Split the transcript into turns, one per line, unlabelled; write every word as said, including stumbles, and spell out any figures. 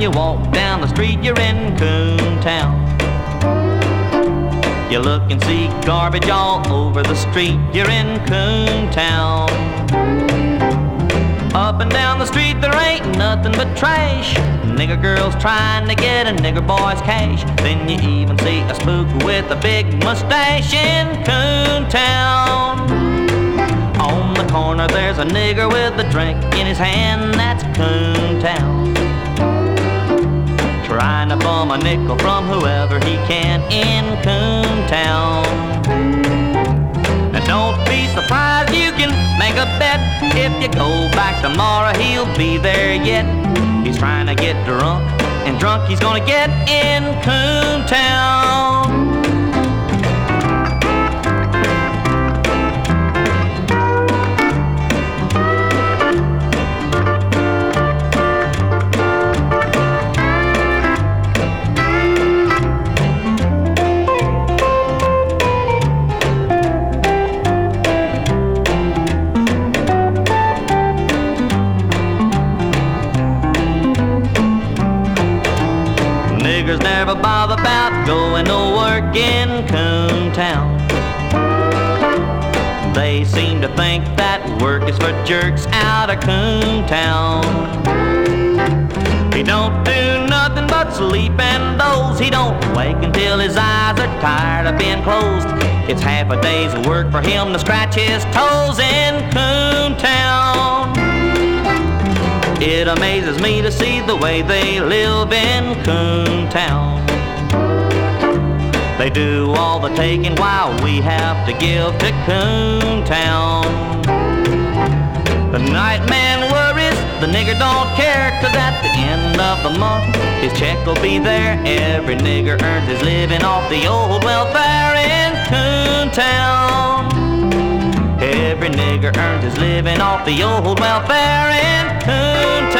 you walk down the street, you're in Coontown. You look and see garbage all over the street, you're in Coontown. Up and down the street there ain't nothing but trash. Nigger girls trying to get a nigger boy's cash. Then you even see a spook with a big mustache in Coontown. On the corner there's a nigger with a drink in his hand, that's Coontown. Trying to bum a nickel from whoever he can in Coontown. And don't be surprised, you can make a bet. If you go back tomorrow, he'll be there yet. He's trying to get drunk, and drunk he's gonna get in Coontown. Never bother about going to work in Coontown. They seem to think that work is for jerks out of Coontown. He don't do nothing but sleep and doze. He don't wake until his eyes are tired of being closed. It's half a day's work for him to scratch his toes in Coontown. It amazes me to see the way they live in Coontown. They do all the taking while we have to give to Coontown. The night man worries, the nigger don't care, 'cause at the end of the month his check will be there. Every nigger earns his living off the old welfare in Coontown. Every nigger earns his living off the old welfare in Coontown.